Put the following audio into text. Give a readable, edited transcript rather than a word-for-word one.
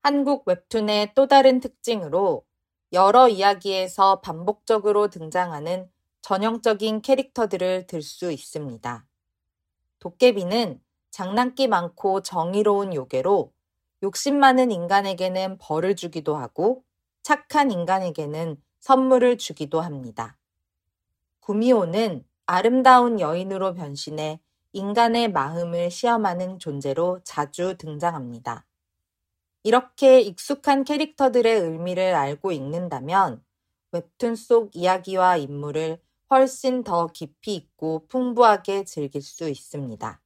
한국 웹툰의 또 다른 특징으로 여러 이야기에서 반복적으로 등장하는 전형적인 캐릭터들을 들 수 있습니다. 도깨비는 장난기 많고 정의로운 요괴로 욕심 많은 인간에게는 벌을 주기도 하고 착한 인간에게는 선물을 주기도 합니다. 구미호는 아름다운 여인으로 변신해 인간의 마음을 시험하는 존재로 자주 등장합니다. 이렇게 익숙한 캐릭터들의 의미를 알고 읽는다면 웹툰 속 이야기와 인물을 훨씬 더 깊이 있고 풍부하게 즐길 수 있습니다.